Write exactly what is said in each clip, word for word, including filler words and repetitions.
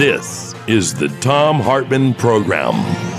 This is the Thom Hartmann Program.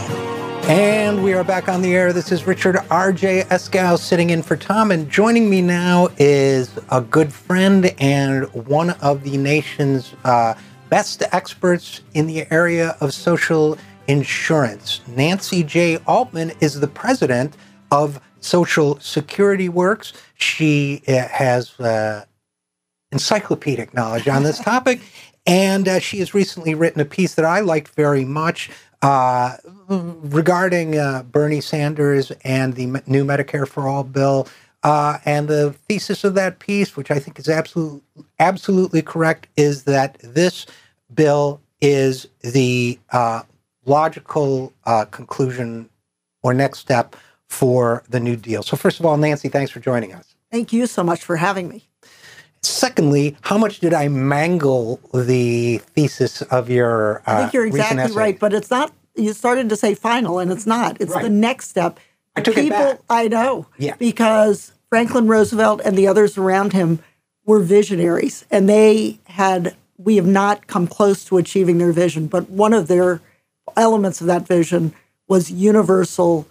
And we are back on the air. This is Richard R J Eskow sitting in for Tom. And joining me now is a good friend and one of the nation's uh, best experts in the area of social insurance. Nancy J. Altman is the president of Social Security Works. She uh, has uh, encyclopedic knowledge on this topic. And uh, she has recently written a piece that I liked very much uh, regarding uh, Bernie Sanders and the M- new Medicare for All bill. Uh, and the thesis of that piece, which I think is absolute, absolutely correct, is that this bill is the uh, logical uh, conclusion or next step for the New Deal. So first of all, Nancy, thanks for joining us. Thank you so much for having me. Secondly, how much did I mangle the thesis of your uh, I think you're exactly recent essay? right, but it's not, you started to say final, and it's not. It's Right. the next step. I took People, it back. I know. Yeah. Because Franklin Roosevelt and the others around him were visionaries, and they had, we have not come close to achieving their vision, but one of their elements of that vision was universal,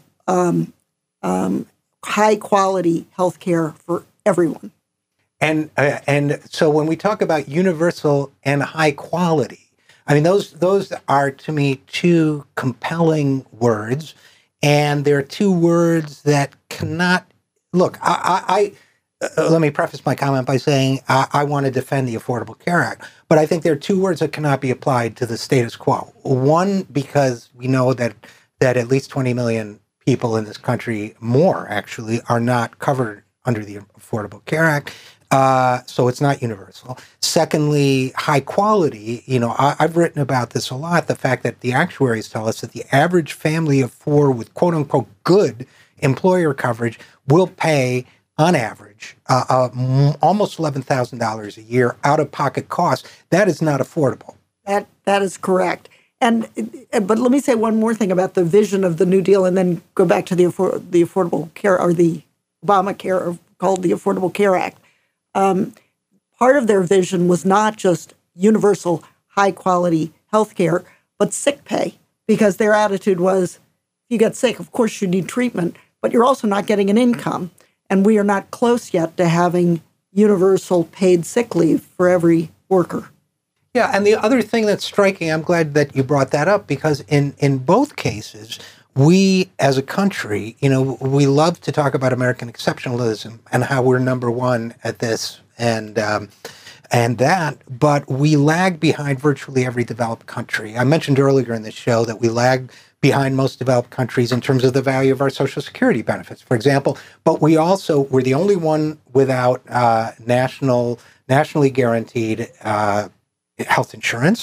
um, um, high-quality health care for everyone. And uh, and so when we talk about universal and high quality, I mean, those those are, to me, two compelling words. And they're two words that cannot, look, I, I, I uh, let me preface my comment by saying I, I want to defend the Affordable Care Act. But I think there are two words that cannot be applied to the status quo. One, because we know that that at least twenty million people in this country, more actually, are not covered under the Affordable Care Act. Uh, so it's not universal. Secondly, high quality. You know, I, I've written about this a lot, the fact that the actuaries tell us that the average family of four with quote unquote good employer coverage will pay, on average, uh, uh, m- almost eleven thousand dollars a year out of pocket costs. That is not affordable. That That is correct. And but let me say one more thing about the vision of the New Deal, and then go back to the affor- the Affordable Care, or the Obamacare, or called the Affordable Care Act. Um, part of their vision was not just universal, high-quality health care, but sick pay, because their attitude was, if you get sick, of course you need treatment, but you're also not getting an income. And we are not close yet to having universal paid sick leave for every worker. Yeah, and the other thing that's striking, I'm glad that you brought that up, because in, in both cases, we as a country, you know, we love to talk about American exceptionalism and how we're number one at this and um, and that, but we lag behind virtually every developed country. I mentioned earlier in the show that we lag behind most developed countries in terms of the value of our Social Security benefits, for example, but we also, we're the only one without uh, national, nationally guaranteed uh, health insurance.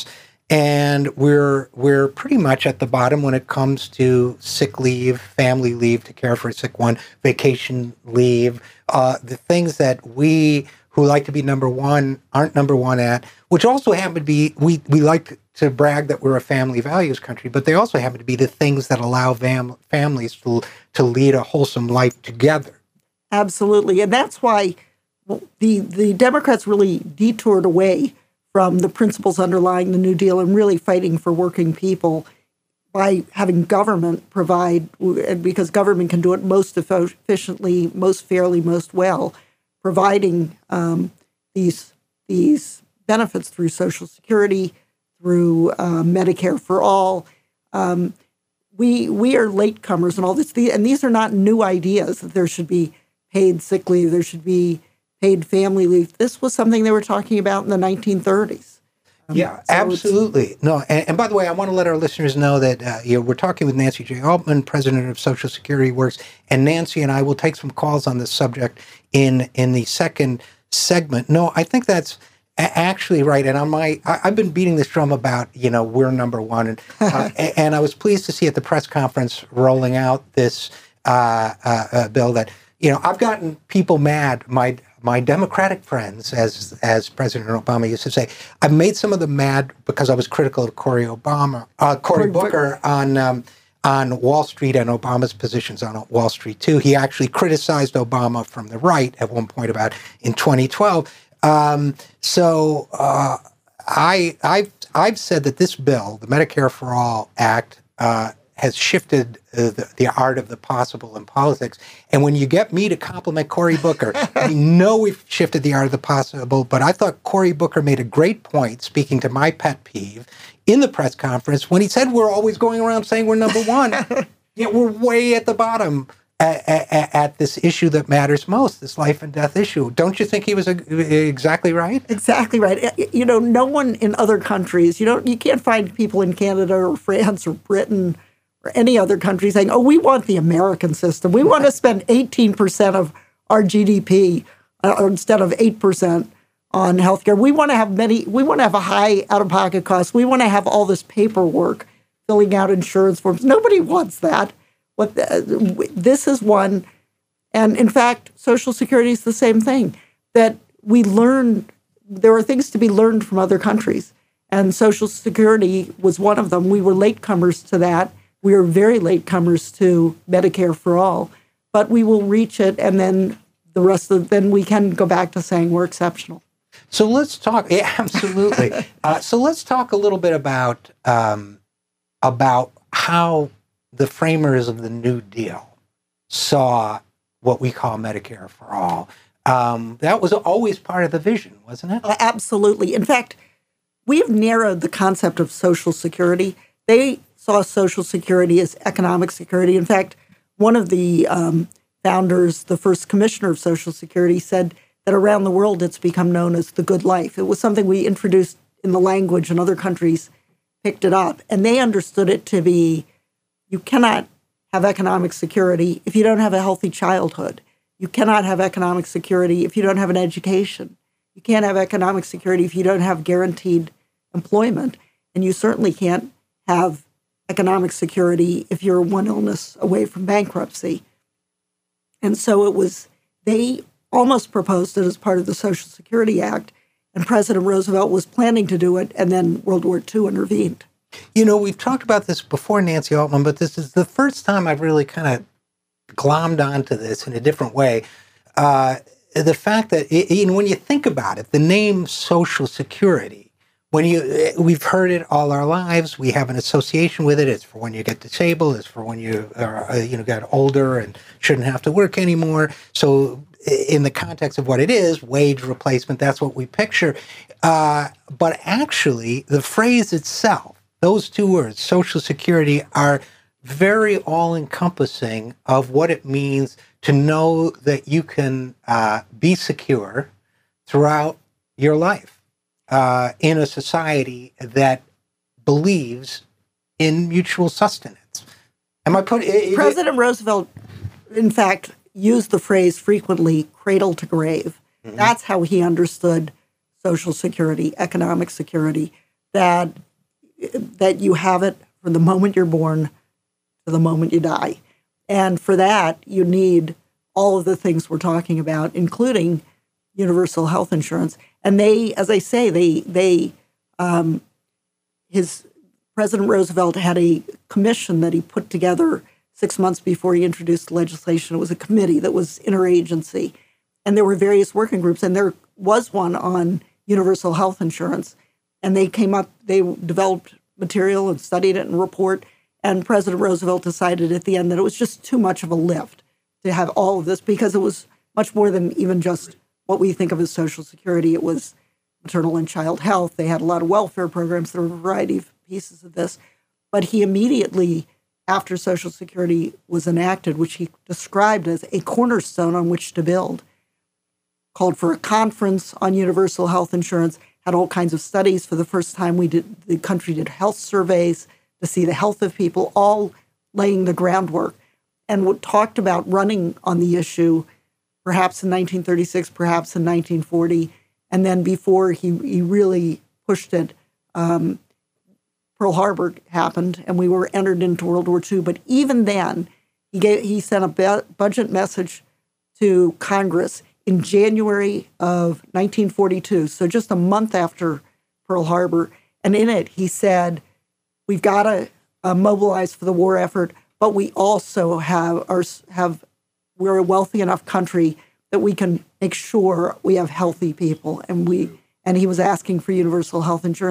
And we're we're pretty much at the bottom when it comes to sick leave, family leave to care for a sick one, vacation leave, uh, the things that we who like to be number one aren't number one at, which also happen to be, we, we like to brag that we're a family values country, but they also happen to be the things that allow fam- families to, to lead a wholesome life together. Absolutely. And that's why the the Democrats really detoured away from the principles underlying the New Deal and really fighting for working people by having government provide, because government can do it most efficiently, most fairly, most well, providing um, these these benefits through Social Security, through uh, Medicare for All. Um, we we are latecomers and all this, and these are not new ideas that there should be paid sick leave, there should be paid family leave. This was something they were talking about in the nineteen thirties. Um, yeah, so absolutely. No, and, and by the way, I want to let our listeners know that uh, you know, we're talking with Nancy J. Altman, president of Social Security Works, and Nancy and I will take some calls on this subject in in the second segment. No, I think that's a- actually right. And on my, I, I've been beating this drum about, you know, we're number one, and uh, and I was pleased to see at the press conference rolling out this uh, uh, uh, bill that, you know, I've gotten people mad. My my Democratic friends, as as President Obama used to say, I've made some of them mad because I was critical of Cory Obama, uh, Cory Booker on um, on Wall Street and Obama's positions on Wall Street too. He actually criticized Obama from the right at one point about in twenty twelve. Um, so uh, I I I've said that this bill, the Medicare for All Act, uh, has shifted uh, the, the art of the possible in politics. And when you get me to compliment Cory Booker, we know we've shifted the art of the possible, but I thought Cory Booker made a great point, speaking to my pet peeve, in the press conference when he said we're always going around saying we're number one, yet we're way at the bottom at, at, at this issue that matters most, this life and death issue. Don't you think he was a, exactly right? Exactly right. You know, no one in other countries, you don't, you can't find people in Canada or France or Britain or any other country saying, oh, we want the American system. We want to spend eighteen percent of our G D P uh, instead of eight percent on healthcare. We want to have many, we want to have a high out-of-pocket cost. We want to have all this paperwork, filling out insurance forms. Nobody wants that. What the, this is one, and in fact, Social Security is the same thing, that we learn, there are things to be learned from other countries, and Social Security was one of them. We were latecomers to that. We are very latecomers to Medicare for All, but we will reach it, and then the rest of then we can go back to saying we're exceptional. So let's talk. Yeah, absolutely. uh, so let's talk a little bit about um, about how the framers of the New Deal saw what we call Medicare for All. Um, that was always part of the vision, wasn't it? Uh, absolutely. In fact, we have narrowed the concept of Social Security. They saw Social Security as economic security. In fact, one of the um, founders, the first commissioner of Social Security, said that around the world it's become known as the good life. It was something we introduced in the language, and other countries picked it up. And they understood it to be, you cannot have economic security if you don't have a healthy childhood. You cannot have economic security if you don't have an education. You can't have economic security if you don't have guaranteed employment. And you certainly can't have economic security if you're one illness away from bankruptcy. And so it was, they almost proposed it as part of the Social Security Act, and President Roosevelt was planning to do it, and then World War Two intervened. You know, we've talked about this before, Nancy Altman, but this is the first time I've really kind of glommed onto this in a different way. Uh, the fact that, you know, when you think about it, the name Social Security, when you, we've heard it all our lives. We have an association with it. It's for when you get disabled. It's for when you are, you know, got older and shouldn't have to work anymore. So in the context of what it is, wage replacement, that's what we picture. Uh, but actually, the phrase itself, those two words, Social Security, are very all-encompassing of what it means to know that you can uh, be secure throughout your life. Uh, in a society that believes in mutual sustenance. Am I putting... President Roosevelt, in fact, used the phrase frequently, cradle to grave. Mm-hmm. That's how he understood Social Security, economic security, that, that you have it from the moment you're born to the moment you die. And for that, you need all of the things we're talking about, including universal health insurance. And they, as I say, they, they, um, his President Roosevelt had a commission that he put together six months before he introduced legislation. It was a committee that was interagency, and there were various working groups, and there was one on universal health insurance. And they came up, they developed material and studied it and report. And President Roosevelt decided at the end that it was just too much of a lift to have all of this, because it was much more than even just what we think of as Social Security. It was maternal and child health. They had a lot of welfare programs. There were a variety of pieces of this. But he immediately, after Social Security was enacted, which he described as a cornerstone on which to build, called for a conference on universal health insurance, had all kinds of studies. For the first time, we did, the country did health surveys to see the health of people, all laying the groundwork, and talked about running on the issue perhaps in nineteen thirty-six, perhaps in nineteen forty. And then before he, he really pushed it, um, Pearl Harbor happened, and we were entered into World War Two. But even then, he gave he sent a be- budget message to Congress in January of nineteen forty-two, so just a month after Pearl Harbor. And in it, he said, we've got to uh, mobilize for the war effort, but we also have our, have we're a wealthy enough country that we can make sure we have healthy people. And we and he was asking for universal health insurance.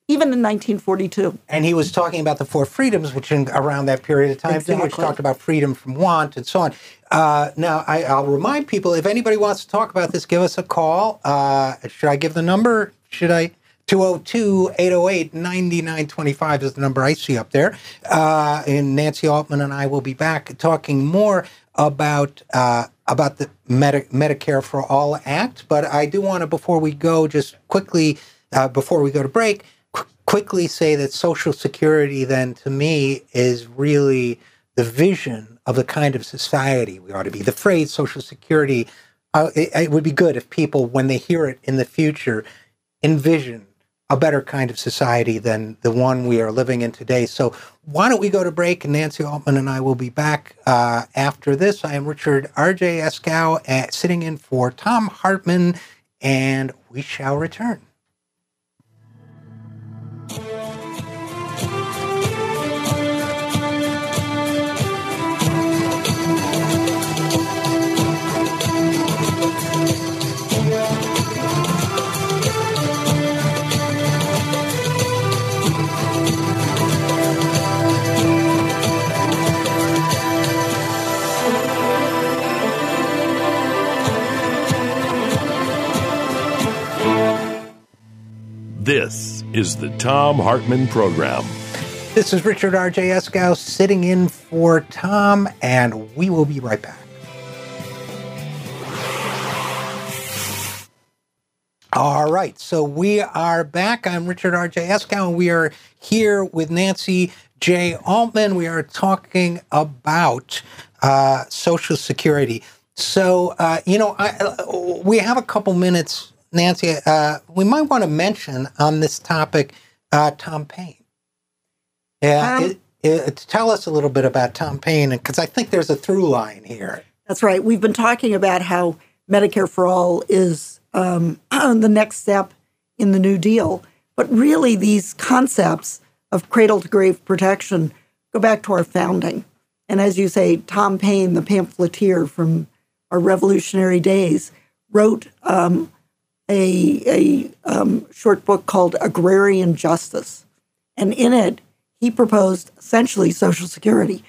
even in nineteen forty-two. And he was talking about the four freedoms, which in, around that period of time, Exactly. too, which talked about freedom from want and so on. Uh, now, I, I'll remind people, if anybody wants to talk about this, give us a call. Uh, should I give the number? Should I? two oh two, eight oh eight, nine nine two five is the number I see up there. Uh, and Nancy Altman and I will be back talking more about uh, about the Medi- Medicare for All Act. But I do want to, before we go, just quickly, uh, before we go to break, qu- quickly say that Social Security, then, to me, is really the vision of the kind of society we ought to be. The phrase Social Security, uh, it, it would be good if people, when they hear it in the future, envision a better kind of society than the one we are living in today. So why don't we go to break, and Nancy Altman and I will be back uh, after this. I am Richard R J Eskow, uh, sitting in for Thom Hartmann, and we shall return. This is the Thom Hartmann Program. This is Richard R J Eskow sitting in for Tom, and we will be right back. All right, so we are back. I'm Richard R J Eskow, and we are here with Nancy J. Altman. We are talking about uh, Social Security. So, uh, you know, I, uh, we have a couple minutes, Nancy. Uh, we might want to mention on this topic uh, Tom Paine. Yeah, Um, it, it, tell us a little bit about Tom Paine, because I think there's a through line here. That's right. We've been talking about how Medicare for All is um, the next step in the New Deal. But really, these concepts of cradle-to-grave protection go back to our founding. And as you say, Tom Paine, the pamphleteer from our revolutionary days, wrote um, a, a um, short book called Agrarian Justice. And in it, he proposed essentially Social Security.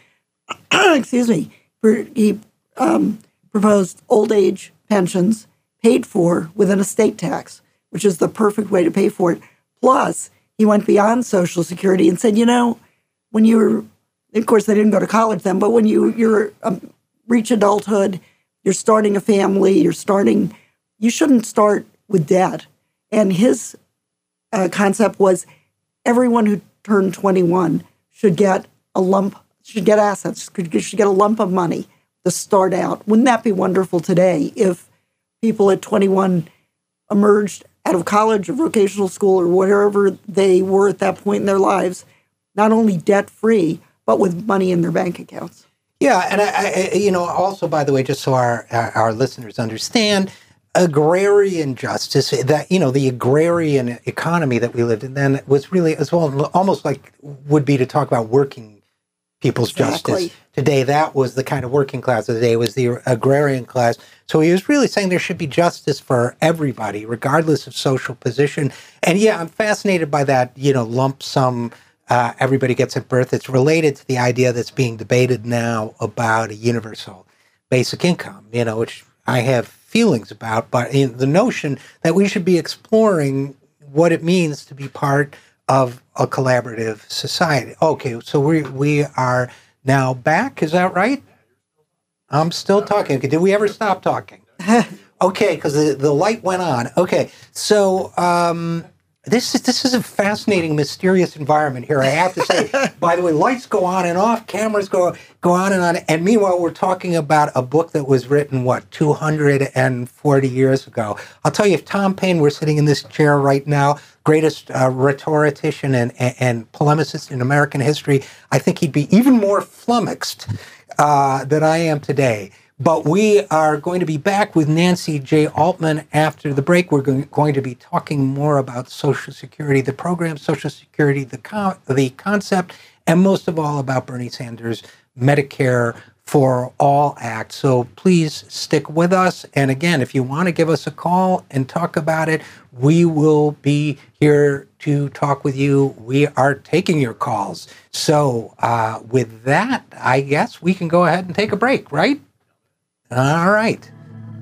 Excuse me. He um, proposed old age pensions paid for with an estate tax, which is the perfect way to pay for it. Plus, he went beyond Social Security and said, you know, when you're, of course, they didn't go to college then, but when you you're um, reach adulthood, you're starting a family, you're starting, you shouldn't start with debt. And his uh, concept was everyone who turned twenty-one should get a lump, should get assets, should get a lump of money to start out. Wouldn't that be wonderful today if people at twenty-one emerged out of college or vocational school or wherever they were at that point in their lives, not only debt-free, but with money in their bank accounts? Yeah, and I, I, you know, also, by the way, just so our, our our listeners understand, agrarian justice, that, you know, the agrarian economy that we lived in then was really, as well, almost like would be to talk about working people's Exactly. justice. Today, that was the kind of working class of the day, was the agrarian class. So he was really saying there should be justice for everybody, regardless of social position. And yeah, I'm fascinated by that, you know, lump sum, uh, everybody gets at birth. It's related to the idea that's being debated now about a universal basic income, you know, which I have feelings about, but in the notion that we should be exploring what it means to be part of a collaborative society. Okay, so we we are now back. Is that right? I'm still talking. Okay, did we ever stop talking? Okay, because the, the light went on. Okay, so um, this is this is a fascinating, mysterious environment here. I have to say. By the way, lights go on and off, cameras go go on and on, and meanwhile, we're talking about a book that was written what two hundred forty years ago. I'll tell you, if Tom Paine were sitting in this chair right now, greatest uh, rhetorician and, and and polemicist in American history, I think he'd be even more flummoxed uh, than I am today. But we are going to be back with Nancy J. Altman after the break. We're going, going to be talking more about Social Security, the program, Social Security, the con- the concept, and most of all about Bernie Sanders' Medicare for All Act. So please stick with us. And again, if you want to give us a call and talk about it, we will be here to talk with you. We are taking your calls. So uh, with that, I guess we can go ahead and take a break, right? All right.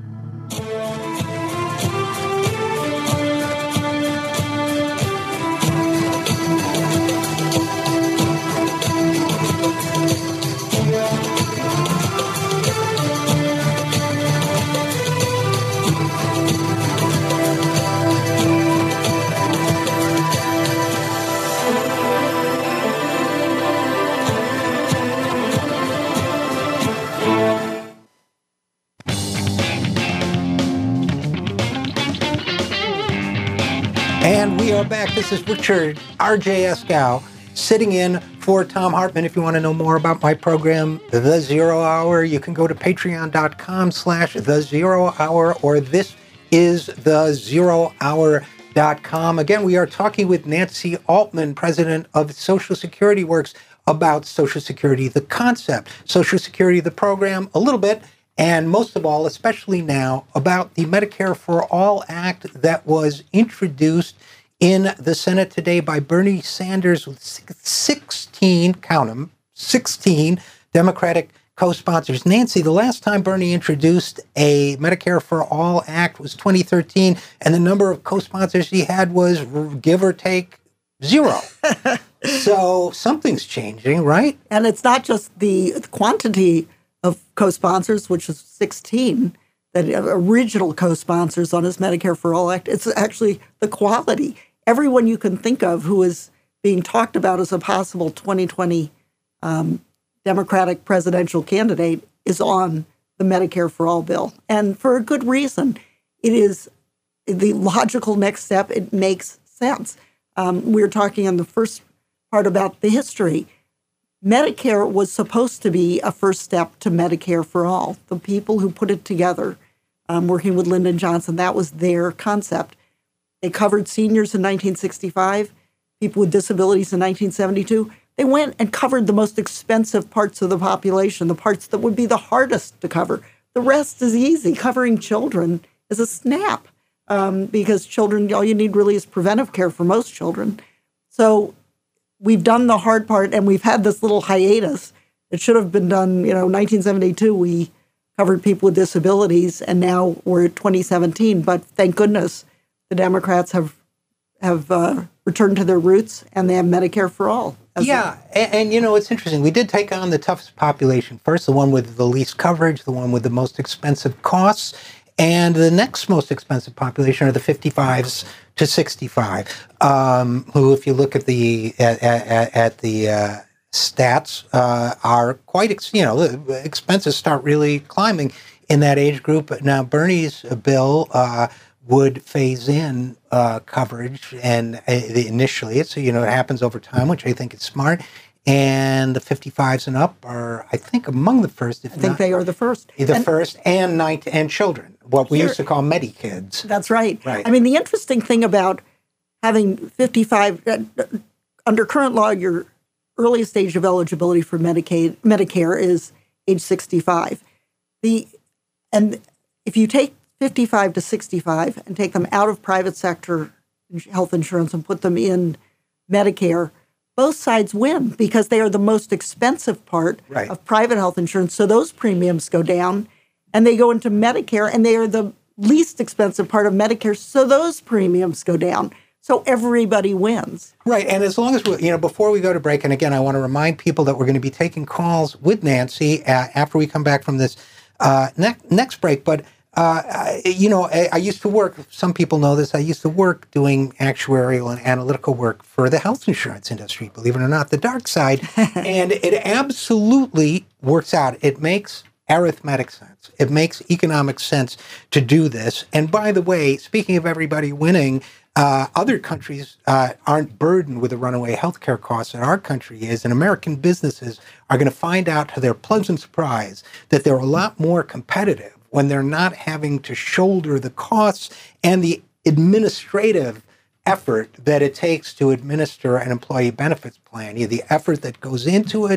And we are back. This is Richard R J Eskow sitting in for Thom Hartmann. If you want to know more about my program, The Zero Hour, you can go to patreon.com slash The Zero Hour or this is the zero hour dot com. Again, we are talking with Nancy Altman, president of Social Security Works, about Social Security, the concept, Social Security, the program, a little bit, and most of all, especially now, about the Medicare for All Act that was introduced in the Senate today by Bernie Sanders with sixteen, count them, sixteen Democratic co-sponsors. Nancy, the last time Bernie introduced a Medicare for All Act was twenty thirteen, and the number of co-sponsors he had was, give or take, zero. So something's changing, right? And it's not just the quantity of co-sponsors, which is sixteen, that original co-sponsors on his Medicare for All Act. It's actually the quality. Everyone you can think of who is being talked about as a possible twenty twenty um, Democratic presidential candidate is on the Medicare for All bill. And for a good reason. It is the logical next step. It makes sense. Um, we were talking in the first part about the history. Medicare was supposed to be a first step to Medicare for All. The people who put it together, um, working with Lyndon Johnson, that was their concept. They covered seniors in nineteen sixty-five, people with disabilities in nineteen seventy-two. They went and covered the most expensive parts of the population, the parts that would be the hardest to cover. The rest is easy. Covering children is a snap um, because children, all you need really is preventive care for most children. So we've done the hard part, and we've had this little hiatus. It should have been done, you know, nineteen seventy-two, we covered people with disabilities, and now we're at twenty seventeen. But thank goodness the Democrats have have uh, returned to their roots, and they have Medicare for All. Yeah, and, and, you know, it's interesting. We did take on the toughest population first, the one with the least coverage, the one with the most expensive costs, and the next most expensive population are the fifty-fives to sixty-five, um, who, if you look at the at, at, at the uh, stats, uh, are quite, ex- you know, expenses start really climbing in that age group. Now, Bernie's bill uh, would phase in uh, coverage, and uh, initially, it's, you know, it happens over time, which I think is smart. And the fifty-fives and up are, I think, among the first. If I think not, they are the first. The and, first, and nine and children, what we Here, used to call Medi-kids. That's right. Right. I mean, the interesting thing about having fifty-five, uh, under current law, your earliest age of eligibility for Medicaid, Medicare is age sixty-five. The and if you take fifty-five to sixty-five and take them out of private sector health insurance and put them in Medicare, both sides win because they are the most expensive part right. of private health insurance. So those premiums go down, and they go into Medicare, and they are the least expensive part of Medicare. So those premiums go down. So everybody wins. Right. And as long as we, you know, before we go to break, and again, I want to remind people that we're going to be taking calls with Nancy uh, after we come back from this uh, ne- next break. But, uh, I, you know, I, I used to work, some people know this, I used to work doing actuarial and analytical work for the health insurance industry, believe it or not, the dark side. And it absolutely works out. It makes arithmetic sense. It makes economic sense to do this. And by the way, speaking of everybody winning, Uh, other countries uh, aren't burdened with the runaway healthcare costs that our country is, and American businesses are going to find out to their pleasant surprise that they're a lot more competitive when they're not having to shoulder the costs and the administrative effort that it takes to administer an employee benefits plan. You know, the effort that goes into it,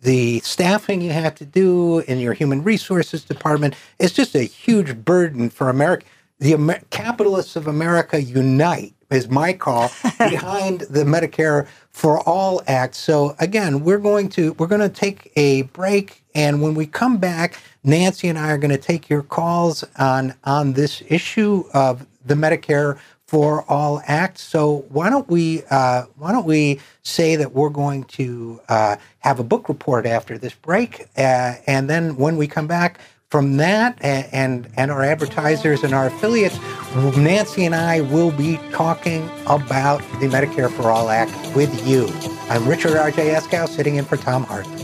the staffing you have to do in your human resources department. It's just a huge burden for America. The Amer- capitalists of America unite is my call behind the Medicare for All Act. So again, we're going to we're going to take a break, and when we come back, Nancy and I are going to take your calls on on this issue of the Medicare for All Act. So why don't we uh, why don't we say that we're going to uh, have a book report after this break, uh, and then when we come back from that and, and and our advertisers and our affiliates, Nancy and I will be talking about the Medicare for All Act with you. I'm Richard R J Eskow, sitting in for Thom Hartmann.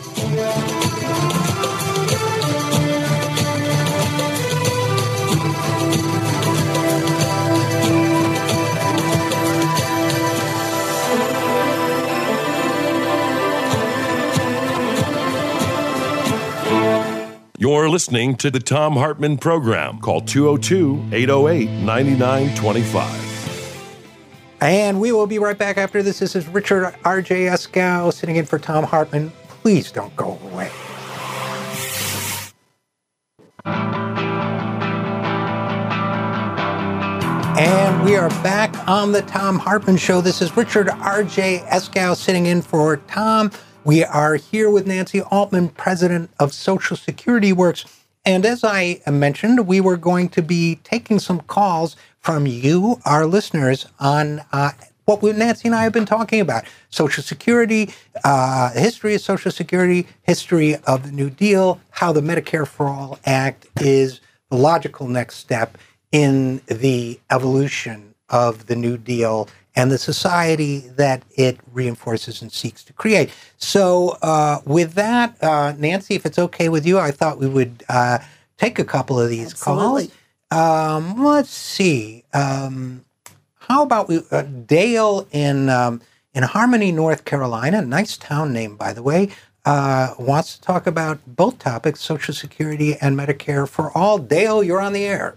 You're listening to the Thom Hartmann Program. Call two oh two, eight oh eight, nine nine two five. And we will be right back after this. This is Richard R J Eskow sitting in for Thom Hartmann. Please don't go away. And we are back on the Thom Hartmann Show. This is Richard R J Eskow sitting in for Tom. We are here with Nancy Altman, president of Social Security Works. And as I mentioned, we were going to be taking some calls from you, our listeners, on uh, what we, Nancy and I have been talking about. Social Security, uh, history of Social Security, history of the New Deal, how the Medicare for All Act is the logical next step in the evolution of the New Deal and the society that it reinforces and seeks to create. So uh, with that, uh, Nancy, if it's okay with you, I thought we would uh, take a couple of these Absolutely. calls. Um, let's see. Um, how about we, uh, Dale in um, in Harmony, North Carolina, nice town name, by the way, uh, wants to talk about both topics, Social Security and Medicare for All. Dale, you're on the air.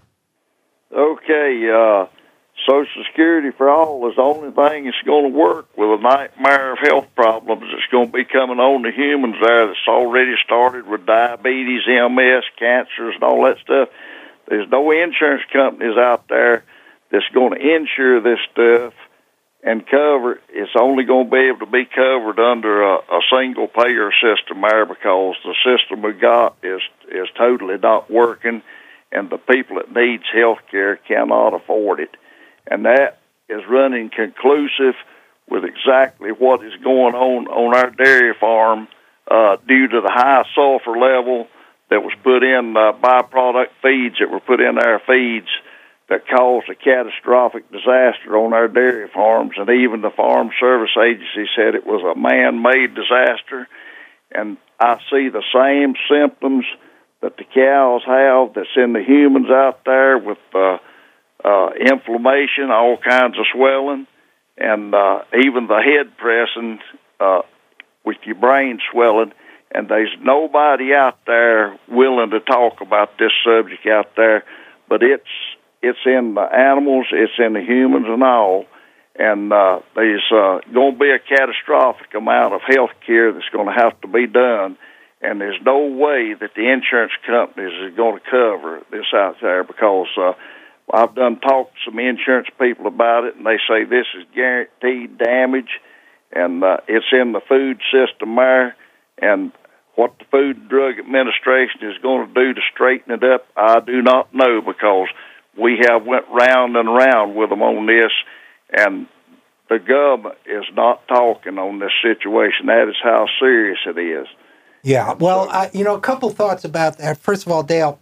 Okay, uh, Social Security for all is the only thing that's going to work with a nightmare of health problems that's going to be coming on to humans there that's already started with diabetes, M S, cancers, and all that stuff. There's no insurance companies out there that's going to insure this stuff and cover it. It's only going to be able to be covered under a, a single payer system there because the system we got is is totally not working, and the people that needs health care cannot afford it. And that is running conclusive with exactly what is going on on our dairy farm uh, due to the high sulfur level that was put in uh, byproduct feeds that were put in our feeds that caused a catastrophic disaster on our dairy farms. And even the Farm Service Agency said it was a man-made disaster. And I see the same symptoms that the cows have that's in the humans out there with uh, uh, inflammation, all kinds of swelling, and uh, even the head pressing uh, with your brain swelling. And there's nobody out there willing to talk about this subject out there, but it's it's in the animals, it's in the humans and all. And uh, there's uh, going to be a catastrophic amount of health care that's going to have to be done. And there's no way that the insurance companies are going to cover this out there because uh, I've done talked to some insurance people about it, and they say this is guaranteed damage, and uh, it's in the food system there. And what the Food and Drug Administration is going to do to straighten it up, I do not know, because we have went round and round with them on this, and the government is not talking on this situation. That is how serious it is. Yeah, well, uh, you know, a couple thoughts about that. First of all, Dale,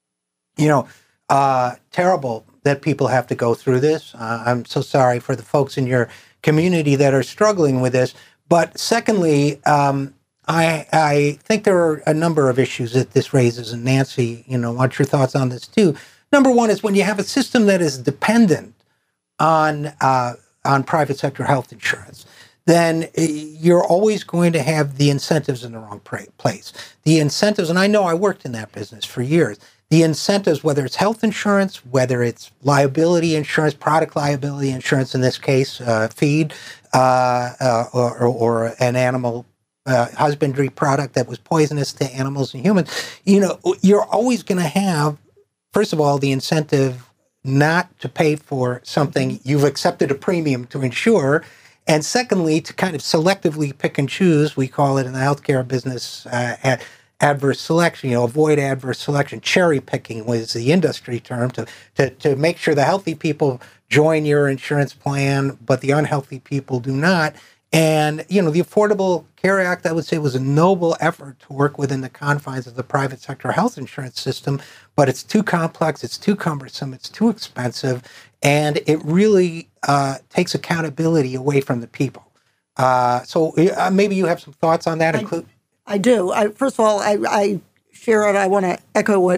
you know, uh, terrible that people have to go through this. Uh, I'm so sorry for the folks in your community that are struggling with this. But secondly, um, I I think there are a number of issues that this raises, and Nancy, you know, want your thoughts on this too. Number one is when you have a system that is dependent on uh, on private sector health insurance, then you're always going to have the incentives in the wrong place. The incentives, and I know I worked in that business for years, the incentives, whether it's health insurance, whether it's liability insurance, product liability insurance, in this case, uh, feed, uh, uh, or, or an animal uh, husbandry product that was poisonous to animals and humans, you know, you're always going to have, first of all, the incentive not to pay for something you've accepted a premium to insure. And secondly, to kind of selectively pick and choose, we call it in the healthcare business uh, ad- adverse selection, you know, avoid adverse selection. Cherry picking was the industry term to, to, to make sure the healthy people join your insurance plan, but the unhealthy people do not. And, you know, the Affordable Care Act, I would say, was a noble effort to work within the confines of the private sector health insurance system, but it's too complex, it's too cumbersome, it's too expensive, and it really uh, takes accountability away from the people. Uh, so uh, maybe you have some thoughts on that? I, Include- I do. I, first of all, I, I share it. I want to echo what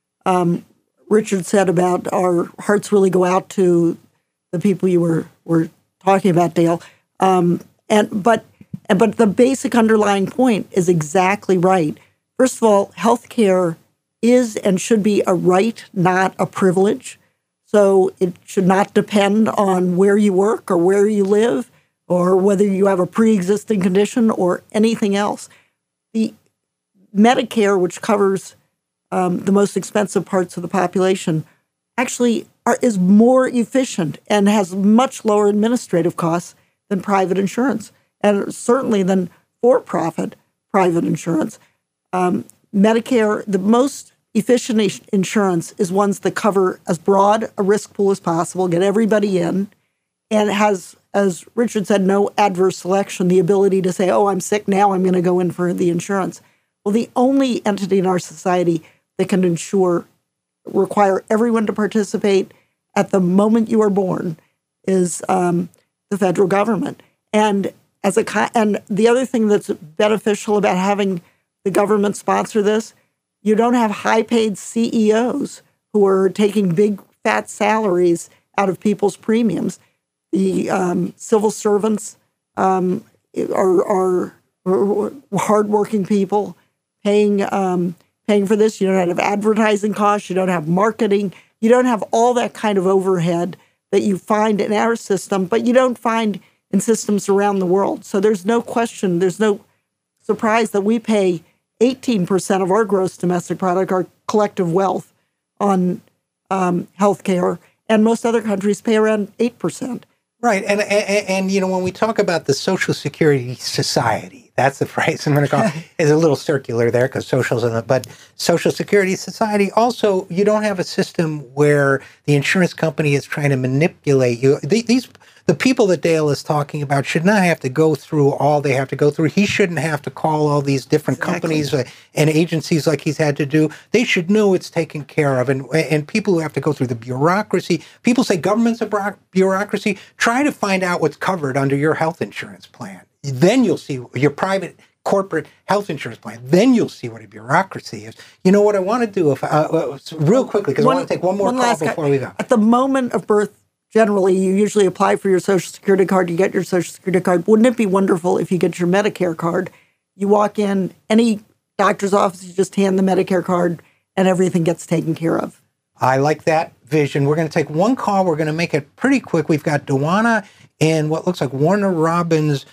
um, Richard said about our hearts really go out to the people you were, were talking about, Dale. Um, And but but the basic underlying point is exactly right. First of all, healthcare is and should be a right, not a privilege. So it should not depend on where you work or where you live or whether you have a pre-existing condition or anything else. The Medicare, which covers um, the most expensive parts of the population, actually are, is more efficient and has much lower administrative costs than private insurance, and certainly than for-profit private insurance. Um, Medicare, the most efficient insurance is ones that cover as broad a risk pool as possible, get everybody in, and it has, as Richard said, no adverse selection, the ability to say, oh, I'm sick now, I'm going to go in for the insurance. Well, the only entity in our society that can ensure, require everyone to participate at the moment you are born is um, the federal government. And as a and the other thing that's beneficial about having the government sponsor this, you don't have high-paid C E Os who are taking big fat salaries out of people's premiums. The um, civil servants um, are, are, are hardworking people paying um, paying for this. You don't have advertising costs. You don't have marketing. You don't have all that kind of overhead that you find in our system, but you don't find in systems around the world. So there's no question, there's no surprise that we pay eighteen percent of our gross domestic product, our collective wealth, on um, healthcare, and most other countries pay around eight percent. Right, and, and and you know, when we talk about the Social Security Society, that's the phrase I'm going to call it. It's a little circular there because socials, in it, but Social Security Society, also, you don't have a system where the insurance company is trying to manipulate you. These the people that Dale is talking about should not have to go through all they have to go through. He shouldn't have to call all these different exactly. companies uh, and agencies like he's had to do. They should know it's taken care of. And and people who have to go through the bureaucracy, people say government's a bureaucracy. Try to find out what's covered under your health insurance plan. Then you'll see your private corporate health insurance plan. Then you'll see what a bureaucracy is. You know what I want to do, if uh, uh, real quickly, because I want to take one more one call before we go. At the moment of birth, generally, you usually apply for your Social Security card, you get your Social Security card. Wouldn't it be wonderful if you get your Medicare card? You walk in, any doctor's office, you just hand the Medicare card, and everything gets taken care of. I like that vision. We're going to take one call. We're going to make it pretty quick. We've got Dewana in what looks like Warner Robins,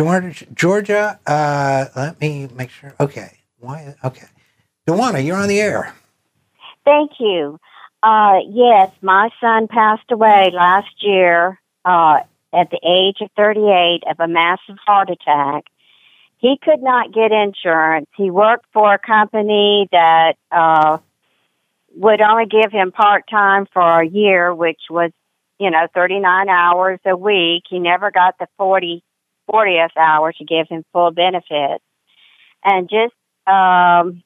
Georgia. Uh, let me make sure. Okay. Why? Okay. Dewana, you're on the air. Thank you. Uh, yes, my son passed away last year uh, at the age of thirty-eight of a massive heart attack. He could not get insurance. He worked for a company that uh, would only give him part-time for a year, which was, you know, thirty-nine hours a week. He never got the forty, fortieth hour to give him full benefits. And just... Um,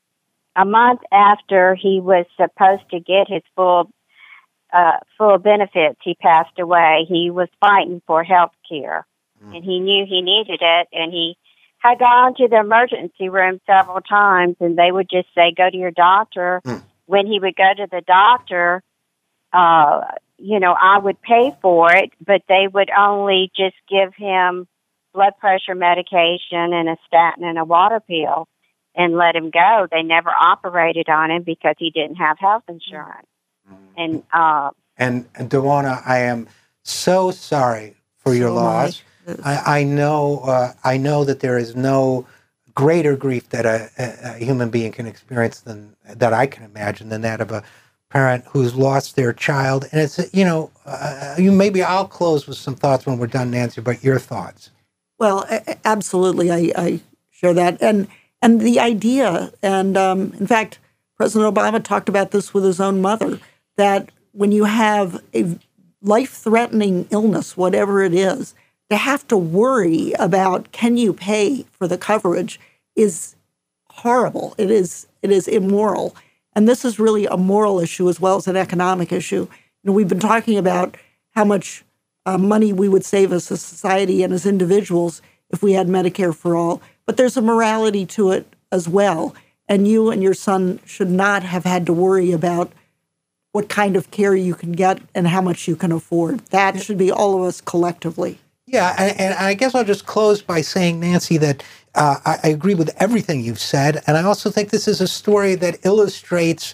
A month after he was supposed to get his full uh, full benefits, he passed away. He was fighting for health care, mm. and he knew he needed it, and he had gone to the emergency room several times, and they would just say, go to your doctor. Mm. When he would go to the doctor, uh, you know, I would pay for it, but they would only just give him blood pressure medication and a statin and a water pill and let him go. They never operated on him because he didn't have health insurance. Mm. And uh, and, and Dewana, I am so sorry for your so loss. I, I know. Uh, I know that there is no greater grief that a, a, a human being can experience than that I can imagine than that of a parent who's lost their child. And it's, you know, uh, you maybe I'll close with some thoughts when we're done, Nancy. But your thoughts? Well, absolutely, I, I share that, and and the idea, and um, in fact, President Obama talked about this with his own mother, that when you have a life-threatening illness, whatever it is, to have to worry about can you pay for the coverage is horrible. It is it is immoral. And this is really a moral issue as well as an economic issue. You know, we've been talking about how much uh, money we would save as a society and as individuals if we had Medicare for all. But there's a morality to it as well. And you and your son should not have had to worry about what kind of care you can get and how much you can afford. That should be all of us collectively. Yeah, and, and I guess I'll just close by saying, Nancy, that uh, I, I agree with everything you've said. And I also think this is a story that illustrates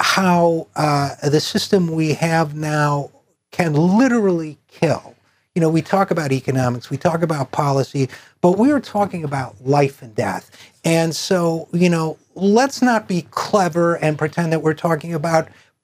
how uh, the system we have now can literally kill. You know, we talk about economics, we talk about policy, but we are talking about life and death. And so, you know, let's not be clever and pretend that we're talking about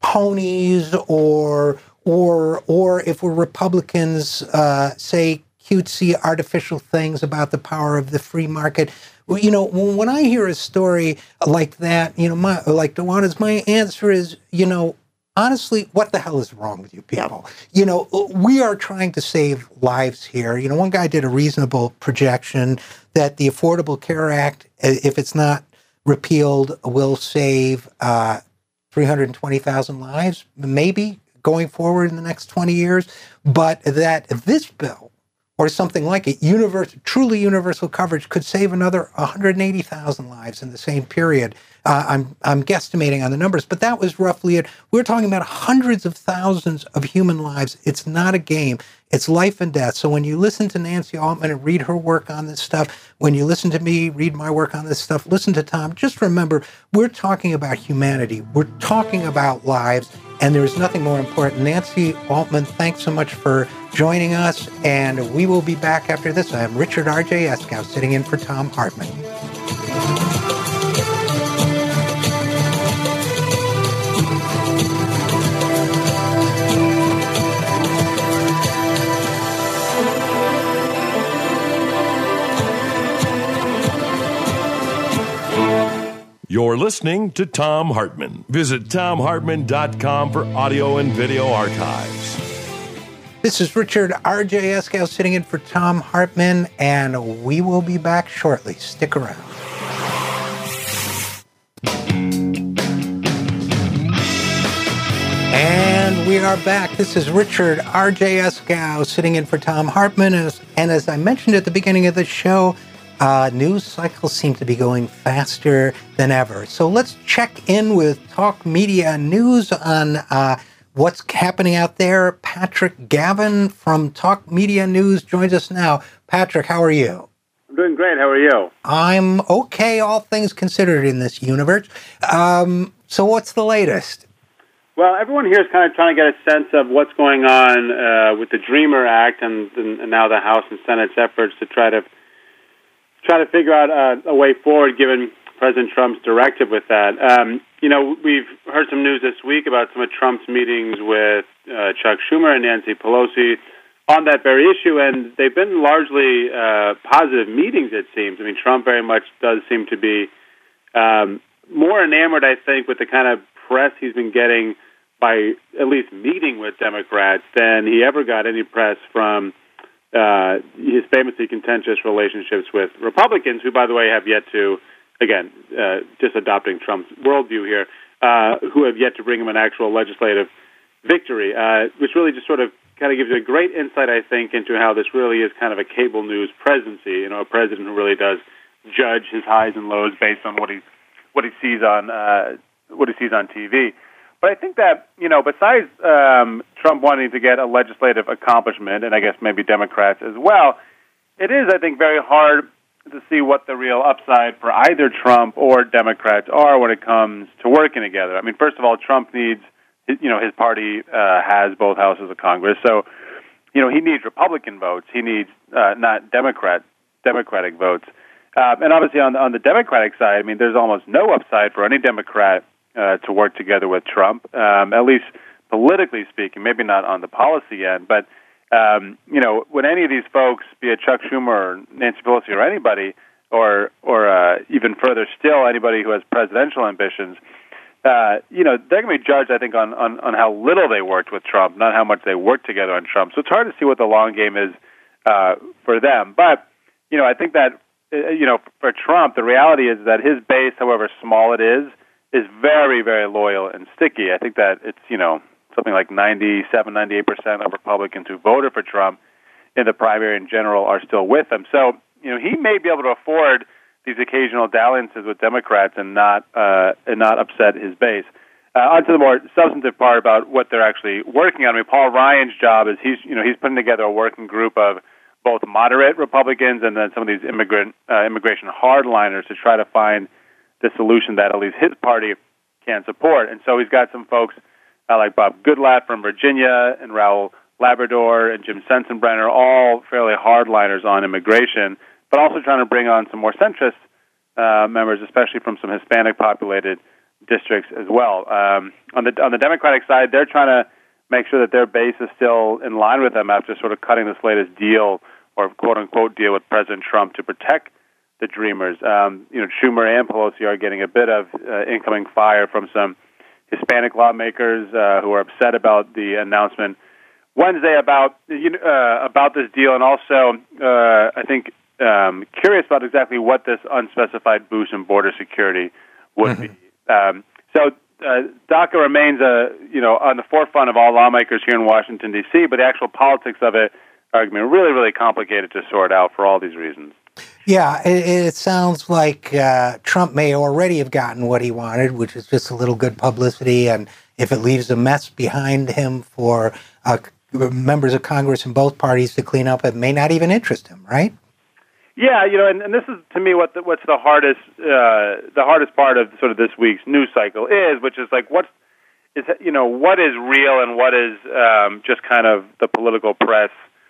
ponies or or or if we're Republicans, uh, say cutesy artificial things about the power of the free market. Well, you know, when I hear a story like that, you know, my like DeWanna's, my answer is, you know, honestly, what the hell is wrong with you people? Yeah. You know, we are trying to save lives here. You know, one guy did a reasonable projection that the Affordable Care Act, if it's not repealed, will save uh, three hundred twenty thousand lives, maybe going forward in the next twenty years. But that this bill, or something like it, universal, truly universal coverage, could save another one hundred eighty thousand lives in the same period. Uh, I'm I'm guesstimating on the numbers, but that was roughly it. We're talking about hundreds of thousands of human lives. It's not a game. It's life and death. So when you listen to Nancy Altman and read her work on this stuff, when you listen to me read my work on this stuff, listen to Tom, just remember, we're talking about humanity. We're talking about lives, and there's nothing more important. Nancy Altman, thanks so much for joining us, and we will be back after this. I'm Richard R J Eskow, sitting in for Tom Hartman. You're listening to Tom Hartman. Visit tom hartman dot com for audio and video archives. This is Richard R J Eskow sitting in for Tom Hartman, and we will be back shortly. Stick around. And we are back. This is Richard R J Eskow sitting in for Tom Hartman. And as I mentioned at the beginning of the show, Uh, news cycles seem to be going faster than ever. So let's check in with Talk Media News on uh, what's happening out there. Patrick Gavin from Talk Media News joins us now. Patrick, how are you? I'm doing great. How are you? I'm okay, all things considered in this universe. Um, so what's the latest? Well, everyone here is kind of trying to get a sense of what's going on uh, with the DREAMER Act and, and now the House and Senate's efforts to try to try to figure out a, a way forward given President Trump's directive with that. Um, you know, we've heard some news this week about some of Trump's meetings with uh, Chuck Schumer and Nancy Pelosi on that very issue, and they've been largely uh, positive meetings, it seems. I mean, Trump very much does seem to be um, more enamored, I think, with the kind of press he's been getting by at least meeting with Democrats than he ever got any press from Uh, his famously contentious relationships with Republicans, who, by the way, have yet to, again, uh, just adopting Trump's worldview here, uh, who have yet to bring him an actual legislative victory, uh, which really just sort of kind of gives you a great insight, I think, into how this really is kind of a cable news presidency, you know, a president who really does judge his highs and lows based on what he what he sees on uh, what he sees on T V. But I think that, you know, besides um, Trump wanting to get a legislative accomplishment, and I guess maybe Democrats as well, it is, I think, very hard to see what the real upside for either Trump or Democrats are when it comes to working together. I mean, first of all, Trump needs, you know, his party uh, has both houses of Congress, so you know, he needs Republican votes. He needs uh, not Democrat Democratic votes. Uh, and obviously on, on the Democratic side, I mean, there's almost no upside for any Democrat uh, to work together with Trump, um, at least politically speaking, maybe not on the policy end. But, um, you know, when any of these folks, be it Chuck Schumer or Nancy Pelosi or anybody, or or uh, even further still, anybody who has presidential ambitions, uh, you know, they're going to be judged, I think, on, on, on how little they worked with Trump, not how much they worked together on Trump. So it's hard to see what the long game is uh, for them. But, you know, I think that, you know, for Trump, the reality is that his base, however small it is, is very, very loyal and sticky. I think that it's, you know, something like ninety-seven, ninety-eight percent of Republicans who voted for Trump in the primary in general are still with him. So, you know, he may be able to afford these occasional dalliances with Democrats and not uh, and not upset his base. Uh, on to the more substantive part about what they're actually working on. I mean, Paul Ryan's job is he's, you know, he's putting together a working group of both moderate Republicans and then some of these immigrant uh, immigration hardliners to try to find the solution that at least his party can support. And so he's got some folks uh, like Bob Goodlatte from Virginia and Raul Labrador and Jim Sensenbrenner, all fairly hardliners on immigration, but also trying to bring on some more centrist uh, members, especially from some Hispanic-populated districts as well. Um, on the on the Democratic side, they're trying to make sure that their base is still in line with them after sort of cutting this latest deal or quote-unquote deal with President Trump to protect the Dreamers. Um, you know, Schumer and Pelosi are getting a bit of uh, incoming fire from some Hispanic lawmakers uh, who are upset about the announcement Wednesday about you know, uh, about this deal, and also uh, I think um, curious about exactly what this unspecified boost in border security would mm-hmm. be. Um, so uh, DACA remains a you know on the forefront of all lawmakers here in Washington D C, but the actual politics of it are going to be really, really complicated to sort out for all these reasons. Yeah, it, it sounds like uh, Trump may already have gotten what he wanted, which is just a little good publicity. And if it leaves a mess behind him for uh, members of Congress in both parties to clean up, it may not even interest him, right? Yeah, you know, and, and this is to me what the, what's the hardest uh, the hardest part of sort of this week's news cycle is, which is like what's is you know what is real and what is um, just kind of the political press.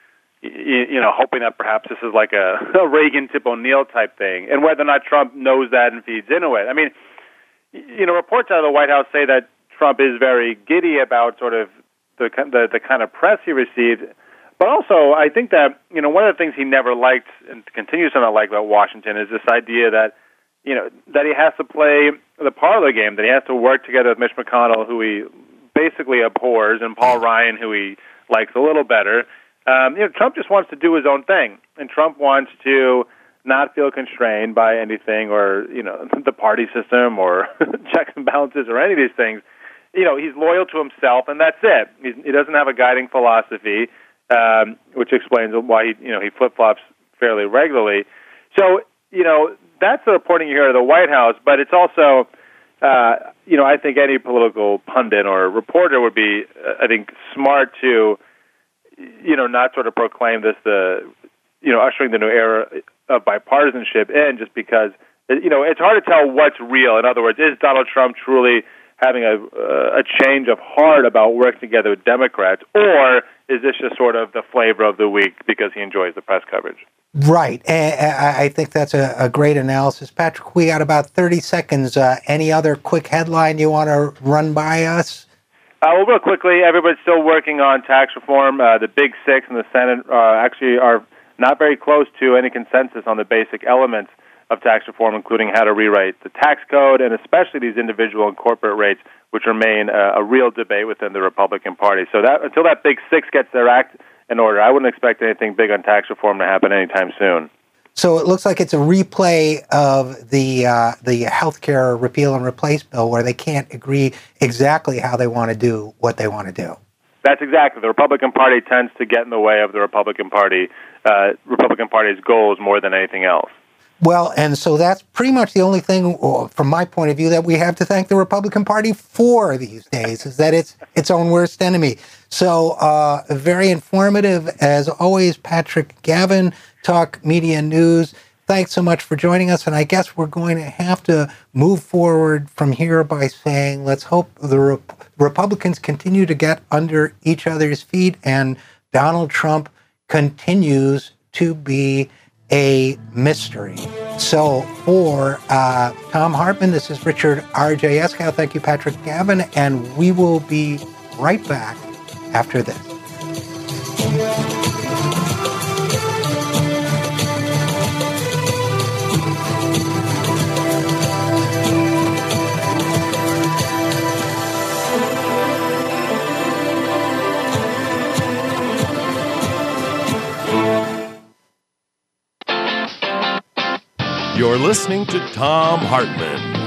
You, you know, hoping that perhaps this is like a, a Reagan Tip O'Neill type thing, and whether or not Trump knows that and feeds into it. I mean, you know, reports out of the White House say that Trump is very giddy about sort of the the, the kind of press he received, but also I think that you know one of the things he never liked and continues to not like about Washington is this idea that you know that he has to play the parlor game, that he has to work together with Mitch McConnell, who he basically abhors, and Paul Ryan, who he likes a little better. Um, you know, Trump just wants to do his own thing, and Trump wants to not feel constrained by anything or, you know, the party system or checks and balances or any of these things. You know, he's loyal to himself, and that's it. He's, he doesn't have a guiding philosophy, um, which explains why he, you know, he flip-flops fairly regularly. So, you know, that's the reporting you hear of the White House, but it's also, uh, you know, I think any political pundit or reporter would be, uh, I think, smart to you know, not sort of proclaim this, the, you know, ushering the new era of bipartisanship in just because, you know, it's hard to tell what's real. In other words, is Donald Trump truly having a, uh, a change of heart about working together with Democrats, or is this just sort of the flavor of the week because he enjoys the press coverage? Right. And I think that's a, a great analysis. Patrick, we got about thirty seconds. Uh, any other quick headline you want to run by us? Uh, well, real quickly, everybody's still working on tax reform. Uh, the Big Six in the Senate uh, actually are not very close to any consensus on the basic elements of tax reform, including how to rewrite the tax code and especially these individual and corporate rates, which remain uh, a real debate within the Republican Party. So that until that Big Six gets their act in order, I wouldn't expect anything big on tax reform to happen anytime soon. So it looks like it's a replay of the uh, the healthcare repeal and replace bill, where they can't agree exactly how they want to do what they want to do. That's exactly. The Republican Party tends to get in the way of the Republican Party, uh, Republican Party's goals more than anything else. Well, and so that's pretty much the only thing, from my point of view, that we have to thank the Republican Party for these days, is that it's its own worst enemy. So uh, very informative, as always, Patrick Gavin, Talk Media News. Thanks so much for joining us. And I guess we're going to have to move forward from here by saying, let's hope the Rep- Republicans continue to get under each other's feet and Donald Trump continues to be a mystery. So for uh, Thom Hartmann, this is Richard R J Eskow. Thank you, Patrick Gavin, and we will be right back after this. You're listening to Thom Hartmann.